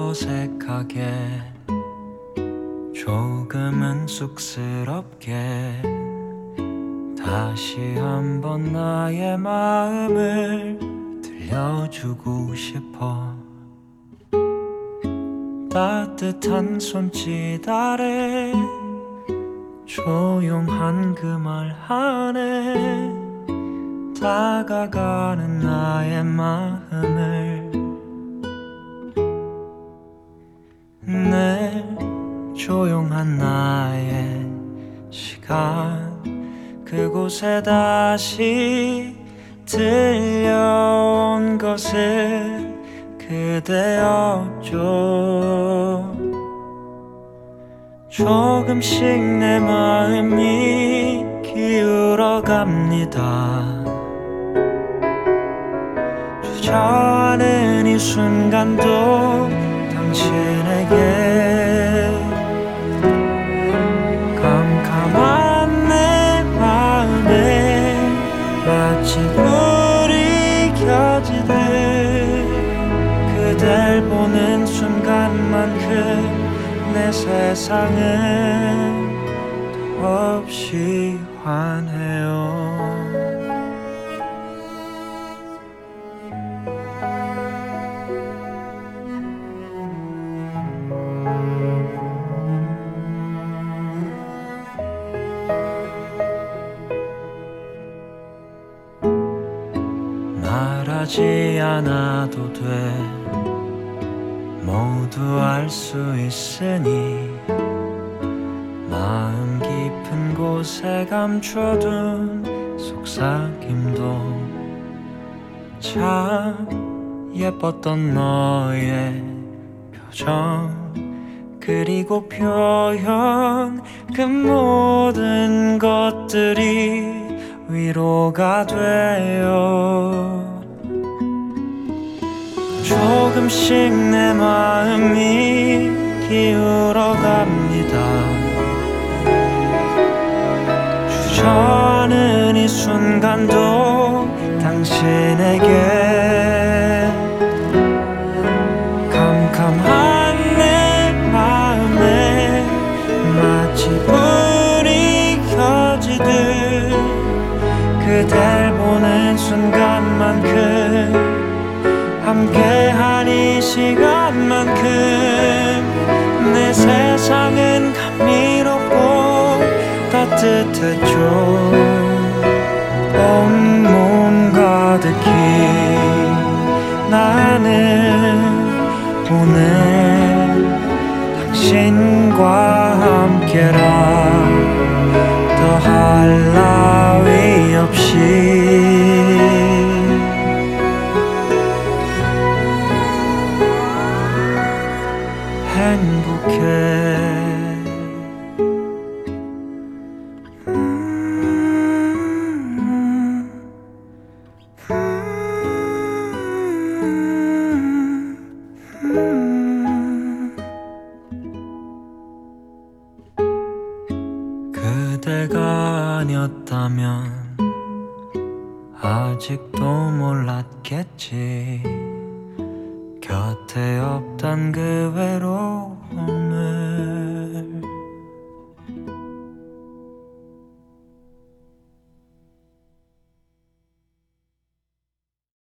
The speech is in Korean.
어색하게 조금은 쑥스럽게 다시 한번 나의 마음을 들려주고 싶어. 따뜻한 손짓 아래 조용한 그 말 안에 다가가는 나의 마음을 내 조용한 나의 시간 그곳에 다시 들려온 것은 그대였죠. 조금씩 내 마음이 기울어갑니다. 주저하는 이 순간도 당신에게 깜깜한 내 마음에 마치 불이 켜지듯 그댈 보는 순간만큼 내 세상은 더없이 환해요. 말하지 않아도 돼. 모두 알 수 있으니 마음 깊은 곳에 감춰둔 속삭임도 참 예뻤던 너의 표정 그리고 표현 그 모든 것들이 위로가 돼요. 조금씩 내 마음이 기울어갑니다. 주저하는 이 순간도 당신에게 캄캄한 내 마음에 마치 불이 켜지듯 그댈 보는 순간만큼 함께한 이 시간만큼 내 세상은 감미롭고 따뜻했죠. 온몸 가득히 나는 오늘 당신과 함께라 더할 나위 없이 행복해. 그대가 아니었다면 아직도 몰랐겠지. 곁에 없던 그 외로움을